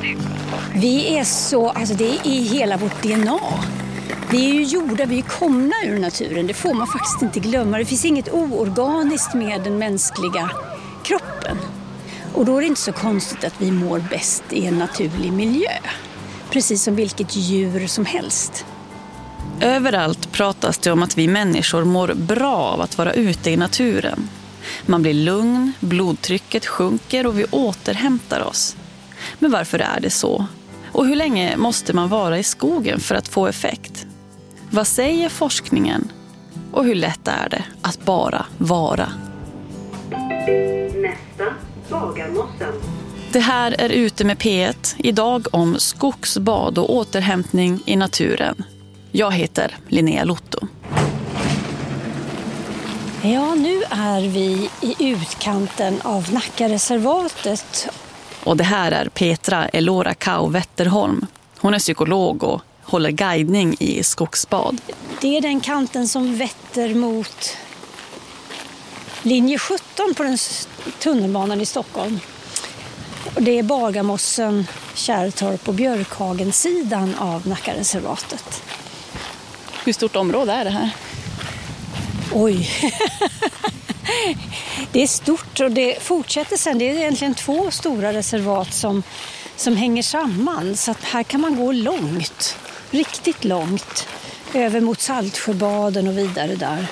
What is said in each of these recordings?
Vi är så, alltså det är i hela vårt DNA. Vi är ju gjorda, vi är komna ur naturen. Det får man faktiskt inte glömma. Det finns inget oorganiskt med den mänskliga kroppen. Och då är det inte så konstigt att vi mår bäst i en naturlig miljö. Precis som vilket djur som helst. Överallt pratas det om att vi människor mår bra av att vara ute i naturen. Man blir lugn, blodtrycket sjunker och vi återhämtar oss. Men varför är det så? Och hur länge måste man vara i skogen för att få effekt? Vad säger forskningen? Och hur lätt är det att bara vara? Nästa, Bagarmossen. Det här är Ute med P1, idag om skogsbad och återhämtning i naturen. Jag heter Linnea Lotto. Ja, nu är vi i utkanten av Nackareservatet. Och det här är Petra Elora Kau Wetterholm. Hon är psykolog och håller guidning i skogsbad. Det är den kanten som vetter mot linje 17 på den tunnelbanan i Stockholm. Och det är Bagarmossen, Kärrtorp och Björkhagen-sidan av Nackareservatet. Hur stort område är det här? Oj, det är stort och det fortsätter sen. Det är egentligen 2 stora reservat som hänger samman. Så att här kan man gå långt, riktigt långt, över mot Saltsjöbaden och vidare där.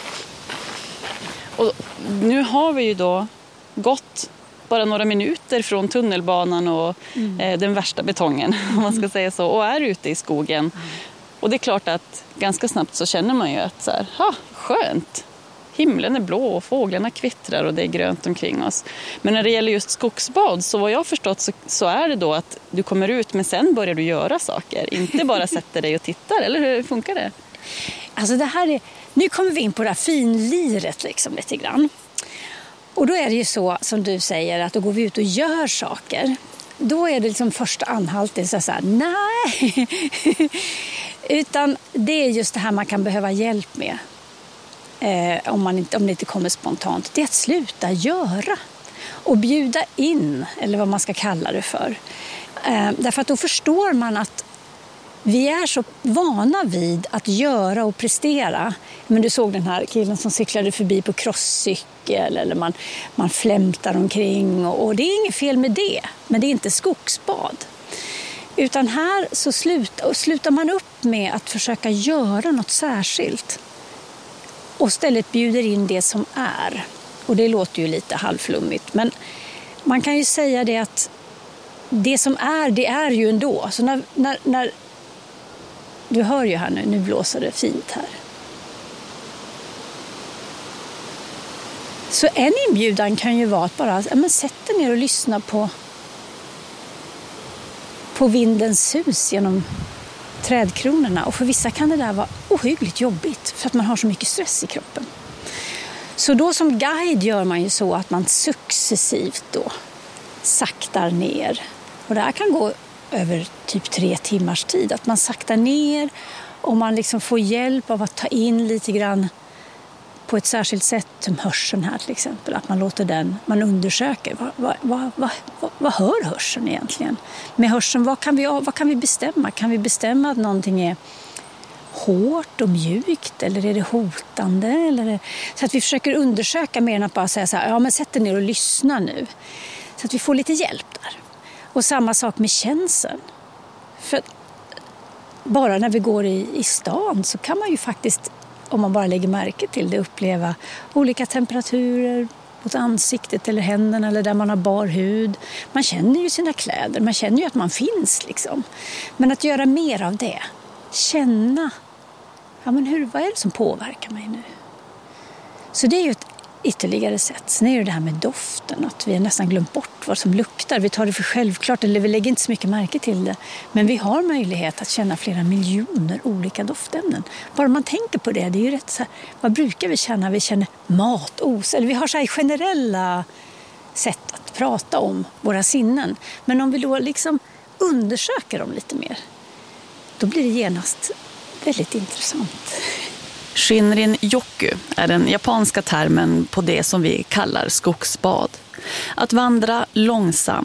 Och nu har vi ju då gått bara några minuter från tunnelbanan och den värsta betongen, om man ska säga så, och är ute i skogen. Och det är klart att ganska snabbt så känner man ju att så här, skönt. Himlen är blå och fåglarna kvittrar och det är grönt omkring oss. Men när det gäller just skogsbad, så vad jag har förstått så är det då att du kommer ut men sen börjar du göra saker. Inte bara sätter dig och tittar, eller hur funkar det? Alltså det här är, nu kommer vi in på det här finliret liksom lite grann. Och då är det ju så som du säger att då går vi ut och gör saker. Då är det liksom första anhalten så här, nej. Utan det är just det här man kan behöva hjälp med. Om det inte kommer spontant. Det är att sluta göra. Och bjuda in, eller vad man ska kalla det för. Därför att då förstår man att vi är så vana vid att göra och prestera. Men du såg den här killen som cyklade förbi på crosscykel eller man flämtar omkring och det är inget fel med det. Men det är inte skogsbad. Utan här så slutar man upp med att försöka göra något särskilt. Och istället bjuder in det som är. Och det låter ju lite halvflummigt. Men man kan ju säga det att det som är, det är ju ändå. Så när du hör ju här nu blåser det fint här. Så en inbjudan kan ju vara att bara sätt dig ner och lyssna på vindens sus genom trädkronorna. Och för vissa kan det där vara ohyggligt jobbigt för att man har så mycket stress i kroppen. Så då som guide gör man ju så att man successivt då saktar ner. Och det här kan gå över typ 3 timmars tid. Att man saktar ner och man liksom får hjälp av att ta in lite grann på ett särskilt sätt, som hörseln här till exempel. Att man låter man undersöker. Vad hör hörseln egentligen? Med hörseln, vad kan vi bestämma? Kan vi bestämma att någonting är hårt och mjukt eller är det hotande? Så att vi försöker undersöka mer än att bara säga så här, men sätt dig ner och lyssna nu. Så att vi får lite hjälp där. Och samma sak med känseln. För bara när vi går i stan så kan man ju faktiskt, om man bara lägger märke till det, uppleva olika temperaturer mot ansiktet eller händerna eller där man har bar hud. Man känner ju sina kläder, man känner ju att man finns liksom. Men att göra mer av det, känna, vad är det som påverkar mig nu? Så det är ju ett ytterligare sätt. Sen är det det här med doften, att vi har nästan glömt bort vad som luktar. Vi tar det för självklart, eller vi lägger inte så mycket märke till det. Men vi har möjlighet att känna flera miljoner olika doftämnen. Bara man tänker på det, det är ju rätt så här, vad brukar vi känna? Vi känner matos, eller vi har så här generella sätt att prata om våra sinnen. Men om vi då liksom undersöker dem lite mer, då blir det genast väldigt intressant. Shinrin-yoku är den japanska termen på det som vi kallar skogsbad. Att vandra långsamt och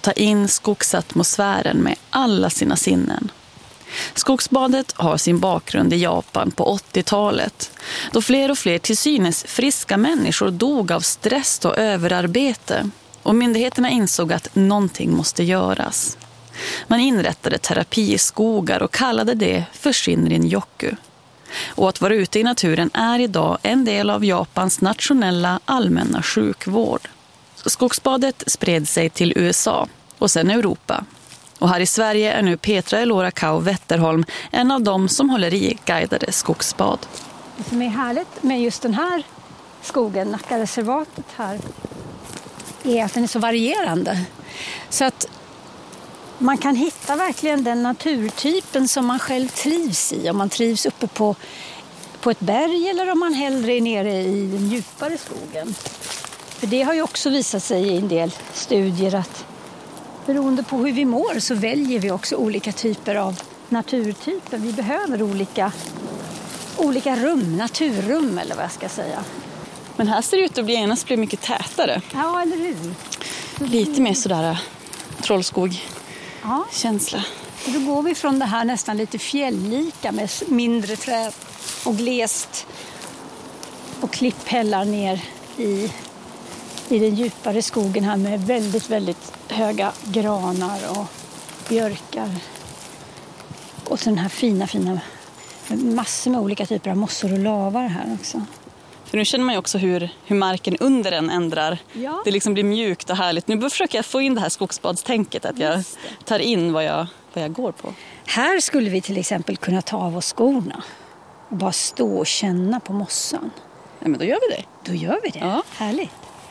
ta in skogsatmosfären med alla sina sinnen. Skogsbadet har sin bakgrund i Japan på 80-talet, då fler och fler till synes friska människor dog av stress och överarbete, och myndigheterna insåg att någonting måste göras. Man inrättade terapiskogar och kallade det för Shinrin-yoku. Och att vara ute i naturen är idag en del av Japans nationella allmänna sjukvård. Skogsbadet spred sig till USA och sen Europa. Och här i Sverige är nu Petra Elora Kau Wetterholm en av dem som håller i guidade skogsbad. Det som är härligt med just den här skogen, Nackareservatet här, är att den är så varierande. Så att man kan hitta verkligen den naturtypen som man själv trivs i. Om man trivs uppe på ett berg eller om man hellre är nere i den djupare skogen. För det har ju också visat sig i en del studier att beroende på hur vi mår så väljer vi också olika typer av naturtyper. Vi behöver olika rum, naturrum eller vad jag ska säga. Men här ser det ut att bli mycket tätare. Ja, eller hur? Lite mer sådär trollskog-känsla. Ja. Då går vi från det här nästan lite fjälllika med mindre träd och glest och klipphällar ner i den djupare skogen här med väldigt, väldigt höga granar och björkar. Och så den här fina massor med olika typer av mossor och lavar här också. För nu känner man ju också hur marken under den ändrar. Ja. Det liksom blir mjukt och härligt. Nu försöker jag få in det här skogsbadstänket, att jag tar in vad jag går på. Här skulle vi till exempel kunna ta av oss skorna och bara stå och känna på mossan. Ja, men då gör vi det. Då gör vi det. Ja. Härligt.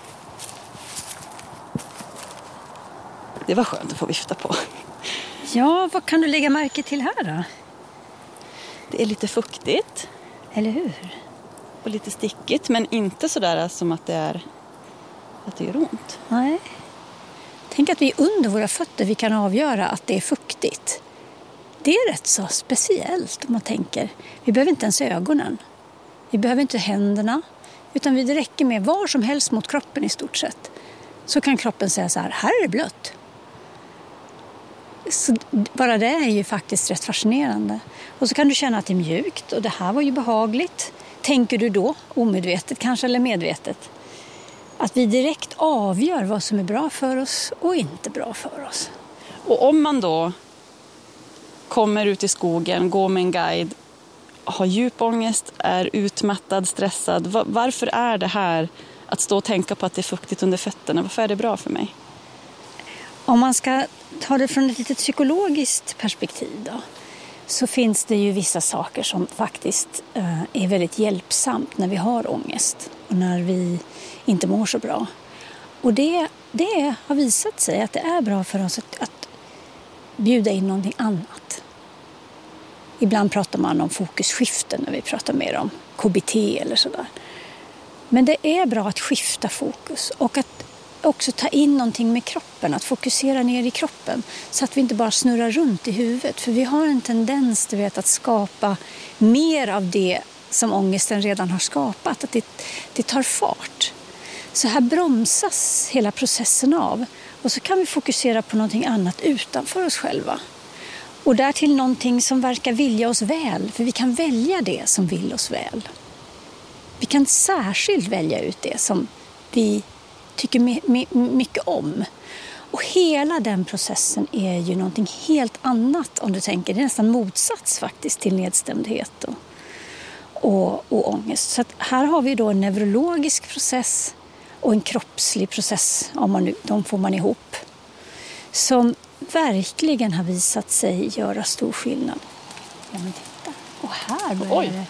Det var skönt att få vifta på. Ja, vad kan du lägga märke till här då? Det är lite fuktigt. Eller hur? Och lite stickigt, men inte sådär som att det gör ont. Nej. Tänk att vi under våra fötter vi kan avgöra att det är fuktigt. Det är rätt så speciellt om man tänker. Vi behöver inte ens ögonen. Vi behöver inte händerna. Utan det räcker med var som helst mot kroppen i stort sett. Så kan kroppen säga så här är det blött. Så bara det är ju faktiskt rätt fascinerande. Och så kan du känna att det är mjukt och det här var ju behagligt. Tänker du då, omedvetet kanske eller medvetet, att vi direkt avgör vad som är bra för oss och inte bra för oss. Och om man då kommer ut i skogen, går med en guide, har djup ångest, är utmattad, stressad. Varför är det här att stå och tänka på att det är fuktigt under fötterna? Varför är det bra för mig? Om man ska ta det från ett litet psykologiskt perspektiv då, så finns det ju vissa saker som faktiskt är väldigt hjälpsamt när vi har ångest och när vi inte mår så bra. Och det har visat sig att det är bra för oss att bjuda in någonting annat. Ibland pratar man om fokusskiften när vi pratar mer om KBT eller sådär. Men det är bra att skifta fokus och att också ta in någonting med kroppen, att fokusera ner i kroppen så att vi inte bara snurrar runt i huvudet. För vi har en tendens att skapa mer av det som ångesten redan har skapat, att det tar fart. Så här bromsas hela processen av och så kan vi fokusera på någonting annat utanför oss själva. Och därtill någonting som verkar vilja oss väl, för vi kan välja det som vill oss väl. Vi kan särskilt välja ut det som vi tycker mycket om. Och hela den processen är ju någonting helt annat om du tänker. Det är nästan motsats faktiskt till nedstämdhet och ångest. Så att här har vi då en neurologisk process och en kroppslig process, de får man ihop, som verkligen har visat sig göra stor skillnad. Ja men titta, och här börjar det.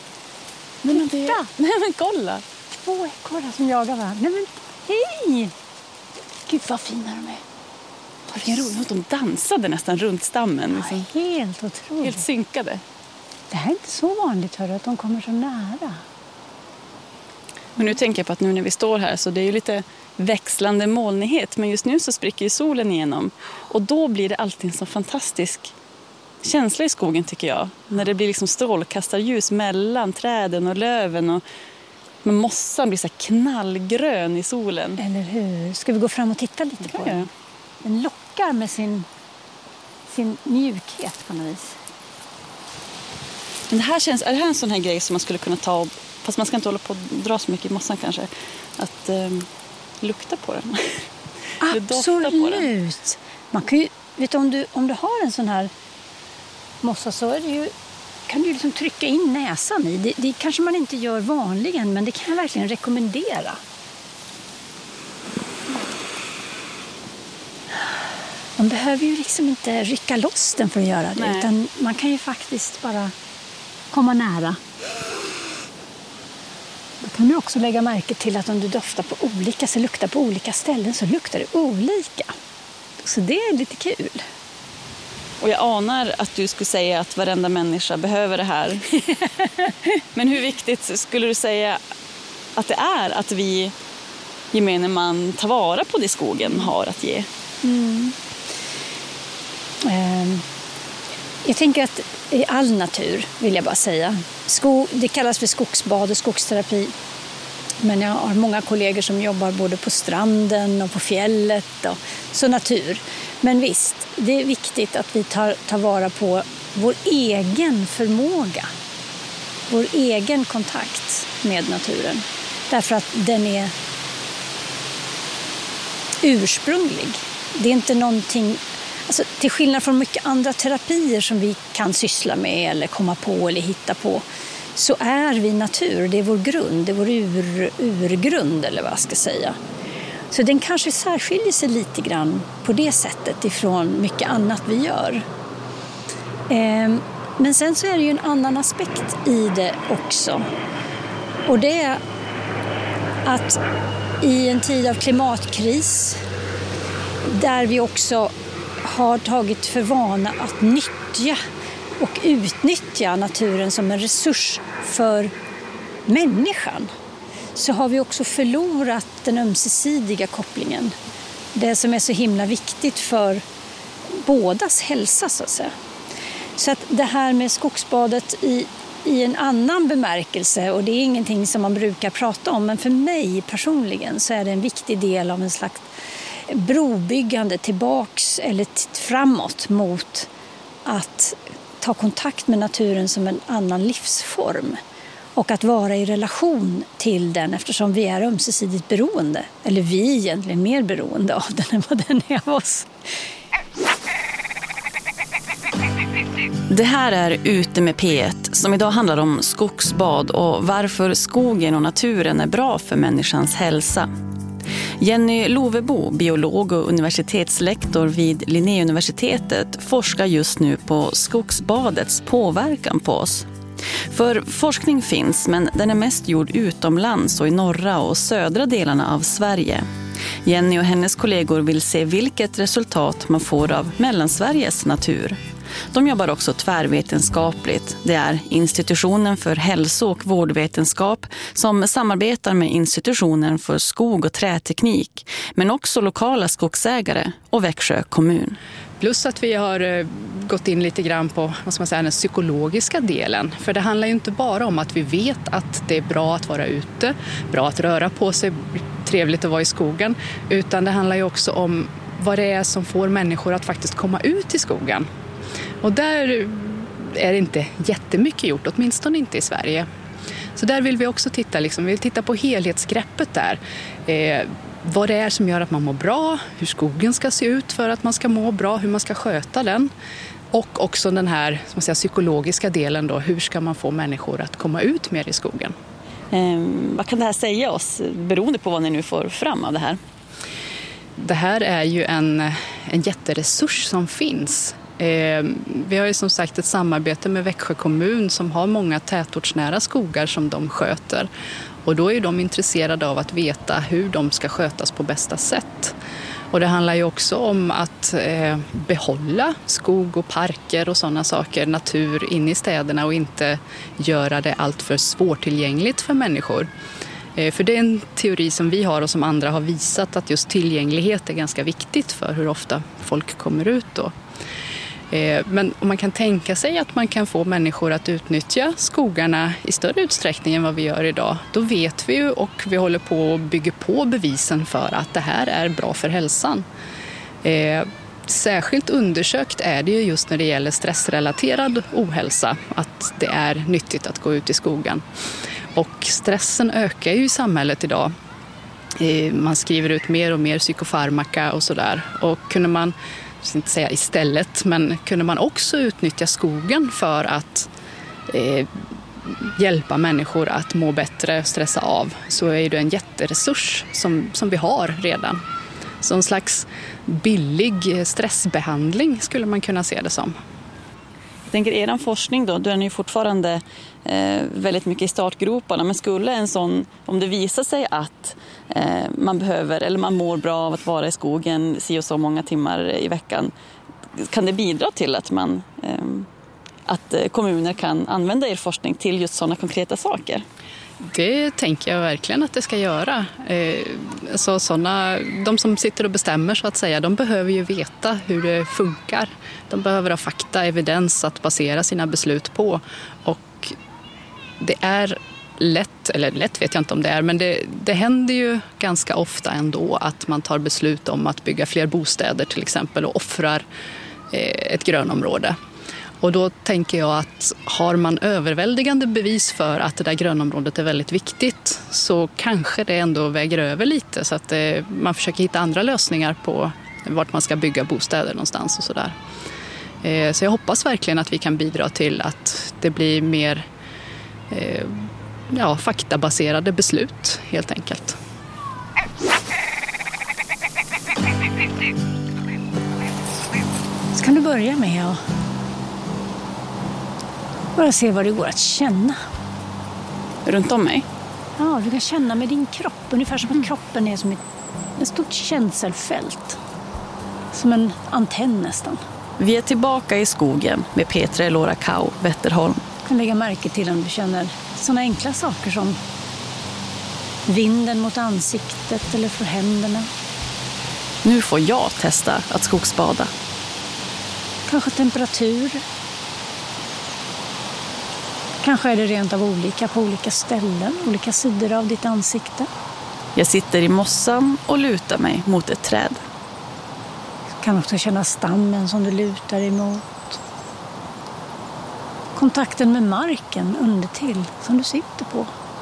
Men titta! Nej men kolla! 2 ekorrar som jagar varandra. Nej men hej! Gud vad fina de är. Vilken roligt, de dansade nästan runt stammen. Liksom. Ja, helt otroligt. Helt synkade. Det här är inte så vanligt att de kommer så nära. Men nu tänker jag på att nu när vi står här så det är ju lite växlande molnighet. Men just nu så spricker ju solen igenom. Och då blir det alltid en så fantastisk känsla i skogen tycker jag. När det blir liksom strålkastarljus mellan träden och löven. Och mossan blir så knallgrön i solen. Eller hur? Ska vi gå fram och titta lite på den? Den lockar med sin mjukhet på något vis. Men är det här en sån här grej som man skulle kunna ta, fast man ska inte hålla på och dra så mycket i mossan kanske, att lukta på den? Absolut. Man kan ju, vet du, om du har en sån här mossa så är det ju, kan du liksom trycka in näsan i. Det kanske man inte gör vanligen, men det kan jag verkligen rekommendera. Man behöver ju liksom inte rycka loss den för att göra det. Nej. Utan man kan ju faktiskt bara komma nära. Då kan du också lägga märke till att om du doftar på olika, så luktar på olika ställen, så luktar det olika. Så det är lite kul. Och jag anar att du skulle säga att varenda människa behöver det här. Men hur viktigt skulle du säga att det är att vi gemene man tar vara på det skogen har att ge? Jag tänker att i all natur, vill jag bara säga. Det kallas för skogsbad och skogsterapi. Men jag har många kollegor som jobbar både på stranden och på fjället. Och så natur. Men visst, det är viktigt att vi tar vara på vår egen förmåga. Vår egen kontakt med naturen. Därför att den är ursprunglig. Det är inte någonting... Alltså, till skillnad från mycket andra terapier som vi kan syssla med eller komma på eller hitta på, så är vi natur. Det är vår grund, det är vår urgrund eller vad jag ska säga. Så den kanske särskiljer sig lite grann på det sättet ifrån mycket annat vi gör. Men sen så är det ju en annan aspekt i det också. Och det är att i en tid av klimatkris, där vi också har tagit för vana att nyttja och utnyttja naturen som en resurs för människan, så har vi också förlorat den ömsesidiga kopplingen. Det som är så himla viktigt för bådas hälsa, så att säga. Så att det här med skogsbadet i en annan bemärkelse, och det är ingenting som man brukar prata om, men för mig personligen så är det en viktig del av en slags brobyggande tillbaks eller framåt mot att ta kontakt med naturen som en annan livsform och att vara i relation till den, eftersom vi är ömsesidigt beroende, eller vi är egentligen mer beroende av den än vad den är av oss. Det här är Ute med P1 som idag handlar om skogsbad och varför skogen och naturen är bra för människans hälsa. Jenny Lovebo, biolog och universitetslektor vid Linnéuniversitetet, forskar just nu på skogsbadets påverkan på oss. För forskning finns, men den är mest gjord utomlands och i norra och södra delarna av Sverige. Jenny och hennes kollegor vill se vilket resultat man får av Mellansveriges natur. De jobbar också tvärvetenskapligt. Det är Institutionen för hälso- och vårdvetenskap som samarbetar med Institutionen för skog- och träteknik, men också lokala skogsägare och Växjö kommun. Plus att vi har gått in lite grann på den psykologiska delen. För det handlar ju inte bara om att vi vet att det är bra att vara ute, bra att röra på sig, trevligt att vara i skogen. Utan det handlar ju också om vad det är som får människor att faktiskt komma ut i skogen. Och där är det inte jättemycket gjort, åtminstone inte i Sverige. Så där vill vi också titta, vi vill titta på helhetsgreppet där. Vad det är som gör att man mår bra, hur skogen ska se ut för att man ska må bra, hur man ska sköta den. Och också den här psykologiska delen då, hur ska man få människor att komma ut mer i skogen. Vad kan det här säga oss, beroende på vad ni nu får fram av det här? Det här är ju en jätteresurs som finns. Vi har ju som sagt ett samarbete med Växjö kommun som har många tätortsnära skogar som de sköter. Och då är de intresserade av att veta hur de ska skötas på bästa sätt. Och det handlar ju också om att behålla skog och parker och sådana saker, natur inne i städerna, och inte göra det allt för svårtillgängligt för människor. För det är en teori som vi har och som andra har visat, att just tillgänglighet är ganska viktigt för hur ofta folk kommer ut då. Men om man kan tänka sig att man kan få människor att utnyttja skogarna i större utsträckning än vad vi gör idag, då vet vi ju, och vi håller på att bygga på bevisen för att det här är bra för hälsan. Särskilt undersökt är det ju just när det gäller stressrelaterad ohälsa att det är nyttigt att gå ut i skogen. Och stressen ökar ju i samhället idag. Man skriver ut mer och mer psykofarmaka och sådär. Och kunde man, jag ska inte säga istället, men kunde man också utnyttja skogen för att hjälpa människor att må bättre, stressa av, så är det en jätteresurs som vi har redan. Så en slags billig stressbehandling skulle man kunna se det som. Jag tänker er forskning då är ju fortfarande väldigt mycket i startgroparna, men skulle en sån, om det visar sig att man behöver eller man mår bra av att vara i skogen si och så många timmar i veckan, kan det bidra till att att kommuner kan använda er forskning till just sådana konkreta saker? Det tänker jag verkligen att det ska göra. De som sitter och bestämmer så att säga, de behöver ju veta hur det funkar. De behöver ha fakta, evidens att basera sina beslut på. Och det är lätt, eller lätt vet jag inte om det är, men det händer ju ganska ofta ändå att man tar beslut om att bygga fler bostäder till exempel och offrar ett grönområde. Och då tänker jag att har man överväldigande bevis för att det där grönområdet är väldigt viktigt, så kanske det ändå väger över lite, så att man försöker hitta andra lösningar på vart man ska bygga bostäder någonstans och sådär. Så jag hoppas verkligen att vi kan bidra till att det blir mer faktabaserade beslut helt enkelt. Ska du börja med att bara se vad det går att känna runt om mig? Ja, du kan känna med din kropp. Ungefär som att kroppen är som ett stort känselfält. Som en antenn nästan. Vi är tillbaka i skogen med Petra Elora Kau, Wetterholm. Du kan lägga märke till om du känner sådana enkla saker som vinden mot ansiktet eller för händerna. Nu får jag testa att skogsbada. Kanske temperatur. Kanske är det rent av olika på olika ställen, olika sidor av ditt ansikte. Jag sitter i mossan och lutar mig mot ett träd. Du kan också känna stammen som du lutar emot. Kontakten med marken undertill som du sitter på.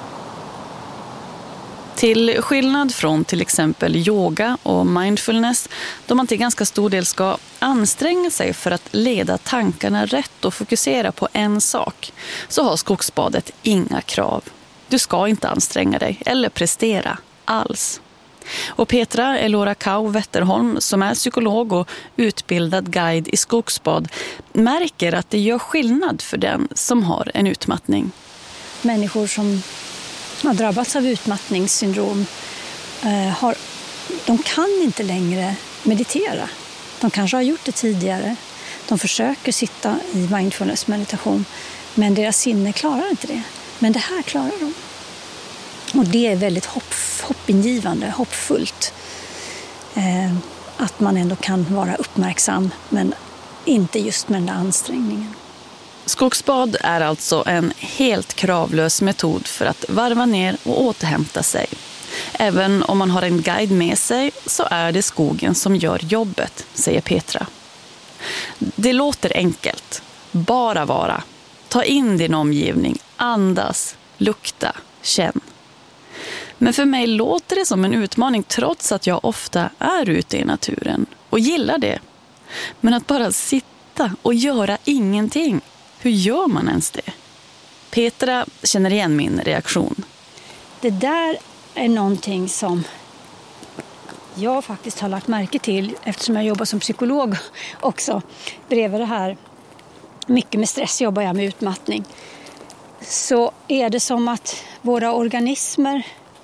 Till skillnad från till exempel yoga och mindfulness, då man till ganska stor del ska anstränga sig för att leda tankarna rätt och fokusera på en sak, så har skogsbadet inga krav. Du ska inte anstränga dig eller prestera alls. Och Petra Elora Kau Wetterholm, som är psykolog och utbildad guide i skogsbad, märker att det gör skillnad för den som har en utmattning. Människor som har drabbats av utmattningssyndrom de kan inte längre meditera. De kanske har gjort det tidigare. De försöker sitta i mindfulness meditation, men deras sinne klarar inte det. Men det här klarar de. Och det är väldigt hoppingivande, hoppfullt. Att man ändå kan vara uppmärksam, men inte just med den där ansträngningen. Skogsbad är alltså en helt kravlös metod för att varva ner och återhämta sig. Även om man har en guide med sig så är det skogen som gör jobbet, säger Petra. Det låter enkelt. Bara vara. Ta in din omgivning, andas, lukta, känn. Men för mig låter det som en utmaning trots att jag ofta är ute i naturen och gillar det. Men att bara sitta och göra ingenting, hur gör man ens det? Petra känner igen min reaktion. Det där är någonting som jag faktiskt har lagt märke till eftersom jag jobbar som psykolog också. Bredvid det här, mycket med stress jobbar jag med utmattning. Så är det som att våra organismer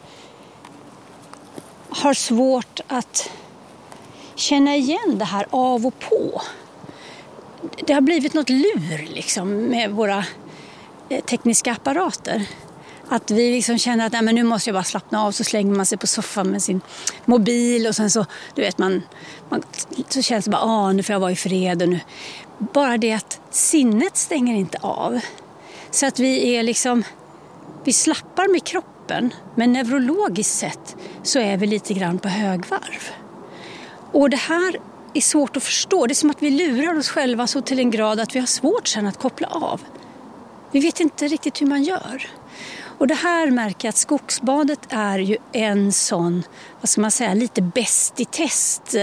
har svårt att känna igen det här av och på. Det har blivit något lur liksom med våra tekniska apparater. Att vi liksom känner att nej, men nu måste jag bara slappna av, så slänger man sig på soffan med sin mobil och sen så, du vet, så känns det bara, nu får jag vara i fred och nu. Bara det att sinnet stänger inte av. Så att vi slappar med kroppen, men neurologiskt sett så är vi lite grann på högvarv. Och det här är svårt att förstå. Det är som att vi lurar oss själva så till en grad att vi har svårt sen att koppla av. Vi vet inte riktigt hur man gör. Och det här märker jag att skogsbadet är ju en sån, vad ska man säga, lite bäst i test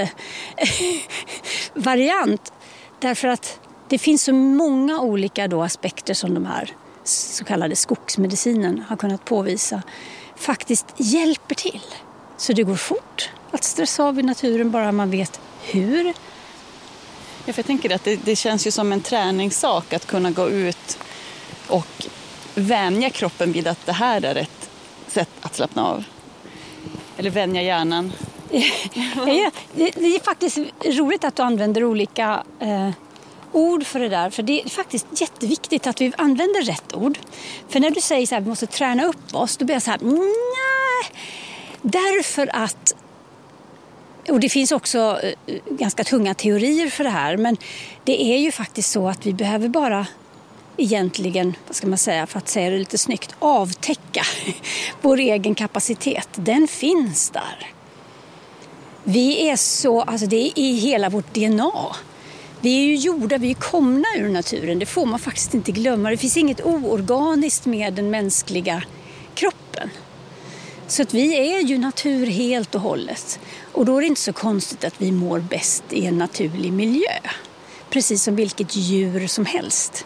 variant. Därför att det finns så många olika då aspekter som de här så kallade skogsmedicinen har kunnat påvisa faktiskt hjälper till. Så det går fort att stressa av i naturen bara man vet hur. Ja, för jag tänker att det känns ju som en träningssak att kunna gå ut och vänja kroppen vid att det här är ett sätt att slappna av. Eller vänja hjärnan. Ja, det är faktiskt roligt att du använder olika ord för det där. För det är faktiskt jätteviktigt att vi använder rätt ord. För när du säger så här, vi måste träna upp oss, då blir jag så här, nej. Därför att, och det finns också ganska tunga teorier för det här, men det är ju faktiskt så att vi behöver bara egentligen, vad ska man säga, för att säga det lite snyggt, avtäcka vår egen kapacitet. Den finns där. Vi är så, alltså det är i hela vårt DNA. Vi är ju gjorda, vi är komna ur naturen. Det får man faktiskt inte glömma. Det finns inget oorganiskt med den mänskliga kroppen. Så att vi är ju natur helt och hållet. Och då är det inte så konstigt att vi mår bäst i en naturlig miljö. Precis som vilket djur som helst.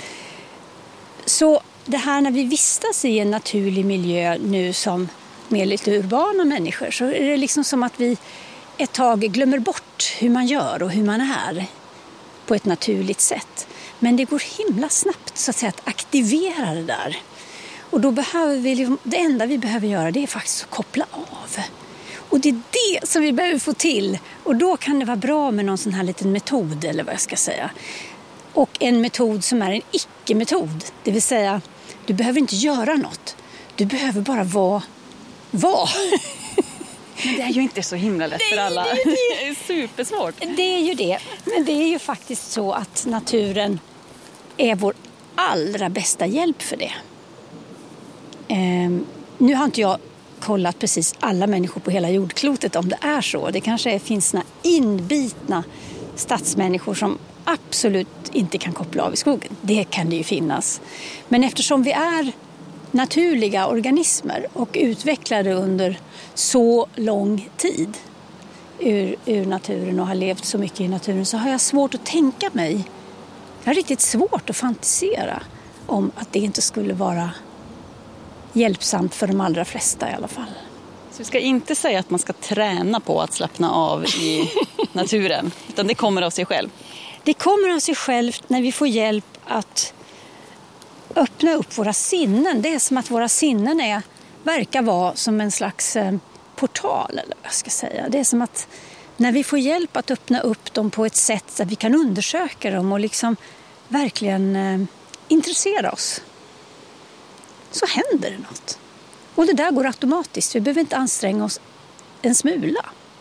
Så det här när vi vistas i en naturlig miljö nu som med lite urbana människor, så är det liksom som att vi ett tag glömmer bort hur man gör och hur man är på ett naturligt sätt. Men det går himla snabbt så att säga att aktivera det där. Och då behöver vi, det enda vi behöver göra, det är faktiskt att koppla av. Och det är det som vi behöver få till. Och då kan det vara bra med någon sån här liten metod, eller vad jag ska säga. Och en metod som är en icke-metod. Det vill säga, du behöver inte göra något. Du behöver bara vara. Men det är ju inte så himla lätt för alla. Det är supersvårt. Det är ju det. Men det är ju faktiskt så att naturen är vår allra bästa hjälp för det. Nu har inte jag kollat precis alla människor på hela jordklotet om det är så. Det kanske finns såna inbitna stadsmänniskor som absolut inte kan koppla av i skogen. Det kan det ju finnas. Men eftersom vi är naturliga organismer och utvecklade under så lång tid ur naturen och har levt så mycket i naturen, så har jag svårt att tänka mig. Jag har riktigt svårt att fantisera om att det inte skulle vara hjälpsamt för de allra flesta i alla fall. Så vi ska inte säga att man ska träna på att slappna av i naturen, utan det kommer av sig själv. Det kommer av sig självt när vi får hjälp att öppna upp våra sinnen. Det är som att våra sinnen verkar vara som en slags portal, eller vad jag ska säga. Det är som att när vi får hjälp att öppna upp dem på ett sätt så att vi kan undersöka dem och liksom verkligen intressera oss, så händer det något. Och det där går automatiskt. Vi behöver inte anstränga oss en smula.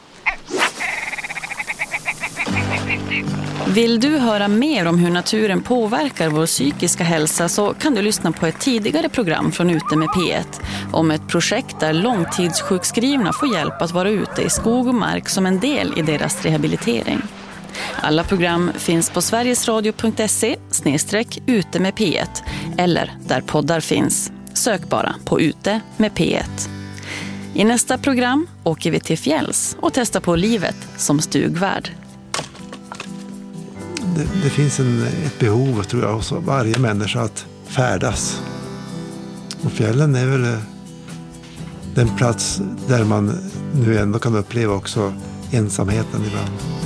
Vill du höra mer om hur naturen påverkar vår psykiska hälsa, så kan du lyssna på ett tidigare program från Ute med P1 om ett projekt där långtidssjukskrivna får hjälp att vara ute i skog och mark som en del i deras rehabilitering. Alla program finns på sverigesradio.se/ute med P1 eller där poddar finns. Sök bara på Ute med P1. I nästa program åker vi till fjälls och testar på livet som stugvärd. Det finns ett behov, tror jag, hos varje människa att färdas. Och fjällen är väl den plats där man nu ändå kan uppleva också ensamheten ibland.